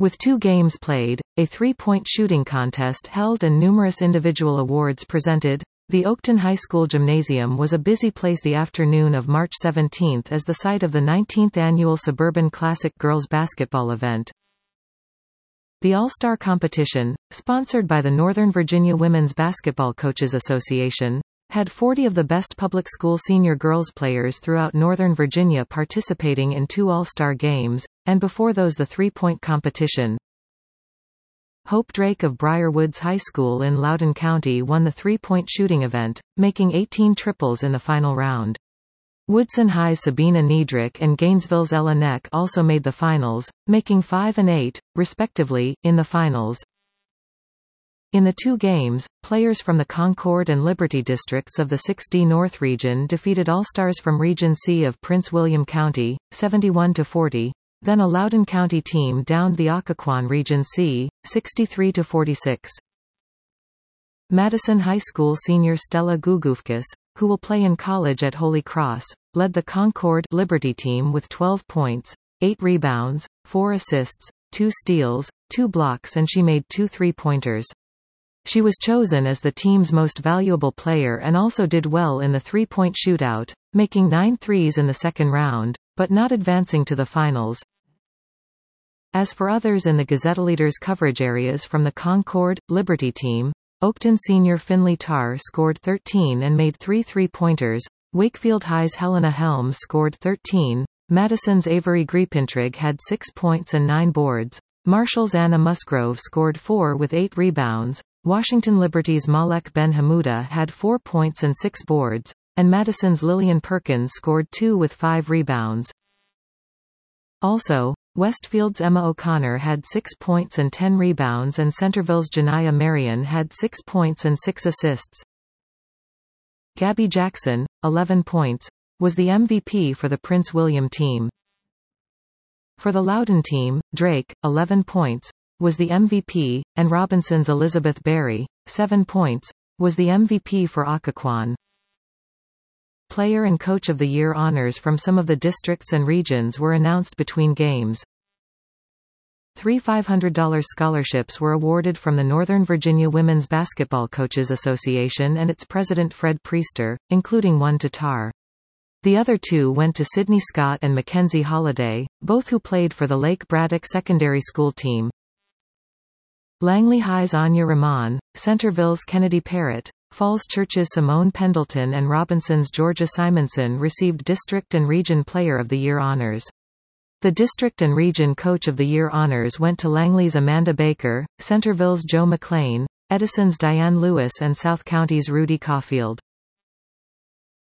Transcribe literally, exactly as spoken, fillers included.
With two games played, a three-point shooting contest held and numerous individual awards presented, the Oakton High School Gymnasium was a busy place the afternoon of March seventeenth as the site of the nineteenth annual Suburban Classic girls basketball event. The All-Star Competition, sponsored by the Northern Virginia Women's Basketball Coaches Association, had forty of the best public school senior girls players throughout Northern Virginia participating in two All-Star games, and before those the three-point competition. Hope Drake of Briar Woods High School in Loudoun County won the three-point shooting event, making eighteen triples in the final round. Woodson High's Sabina Niedrich and Gainesville's Ella Neck also made the finals, making five and eight, respectively, in the finals. In the two games, players from the Concord and Liberty districts of the six D North region defeated All-Stars from Region C of Prince William County, seventy-one to forty, then a Loudoun County team downed the Occoquan Region C, sixty-three to forty-six. Madison High School senior Stella Gugufkis, who will play in college at Holy Cross, led the Concord Liberty team with twelve points, eight rebounds, four assists, two steals, two blocks and she made two three-pointers. She was chosen as the team's most valuable player and also did well in the three-point shootout, making nine threes in the second round, but not advancing to the finals. As for others in the Gazette-Leaders coverage areas from the Concord, Liberty team, Oakton senior Finley Tarr scored thirteen and made three three-pointers, Wakefield High's Helena Helms scored thirteen, Madison's Avery Griepintrig had six points and nine boards, Marshall's Anna Musgrove scored four with eight rebounds, Washington Liberty's Malek Ben Hamuda had four points and six boards, and Madison's Lillian Perkins scored two with five rebounds. Also, Westfield's Emma O'Connor had six points and ten rebounds and Centerville's Janiyah Marion had six points and six assists. Gabby Jackson, eleven points, was the M V P for the Prince William team. For the Loudoun team, Drake, eleven points, was the M V P, and Robinson's Elizabeth Berry, seven points, was the M V P for Occoquan. Player and Coach of the Year honors from some of the districts and regions were announced between games. Three five hundred dollar scholarships were awarded from the Northern Virginia Women's Basketball Coaches Association and its president Fred Priester, including one to Tarr. The other two went to Sydney Scott and Mackenzie Holliday, both who played for the Lake Braddock Secondary School team. Langley High's Anya Rahman, Centerville's Kennedy Parrott, Falls Church's Simone Pendleton and Robinson's Georgia Simonson received District and Region Player of the Year honors. The District and Region Coach of the Year honors went to Langley's Amanda Baker, Centerville's Joe McLean, Edison's Diane Lewis and South County's Rudy Caulfield.